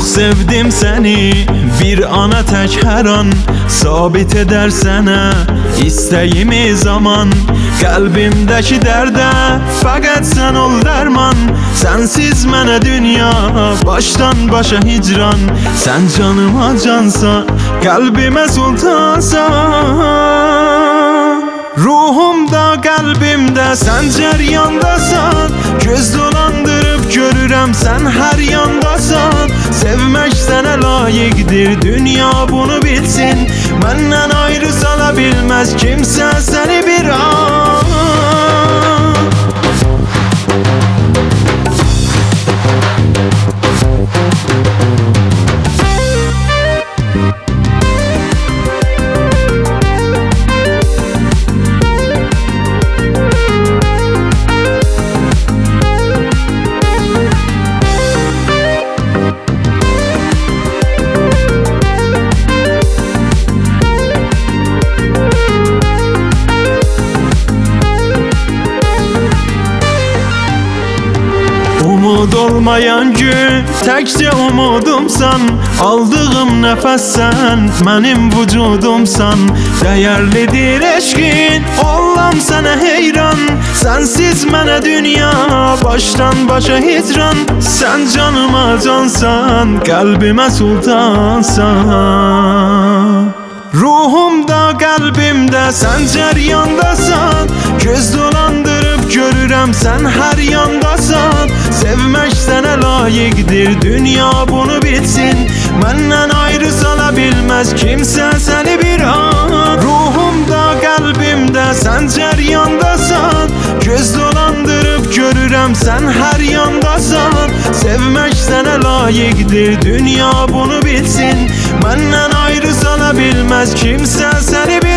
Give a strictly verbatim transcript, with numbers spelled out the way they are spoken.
sevdim seni, bir ana tek her an sabit eder sənə İstəyimi zaman qəlbimdəki dərdə fəqət sən ol dərman. Sənsiz mənə dünya başdan başa hicran, sən canıma cansa, qəlbimə sultansan. Ruhumda, qəlbimdə sən cəryandasan, göz dolandırıb görürəm sən hər yandasan. Sevmək sənə layiqdir, dünya bunu bilsin, məndən ayrı sala bilməz kimsə səni bir an. Umud olmayan gün təkcə umudumsan, aldığım nəfəs sən mənim vücudumsan. Dəyərlidir eşqin, olam sənə heyran, sənsiz mənə dünya başdan başa hicran. Sən canıma cansan, qəlbimə sultansan. Ruhumda, qəlbimdə sən cəryandasan, göz dolandırıb görürəm sən hər yandasan. Sevmək sənə layiqdir, dünya bunu bilsin, məndən ayrı sala bilməz kimsə səni bir an. Ruhumda, qəlbimdə sən cəryandasan, göz dolandırıb görürəm sən hər yandasan. Sevmək sənə layiqdir, dünya bunu bilsin, məndən ayrı sala bilməz kimsə səni bir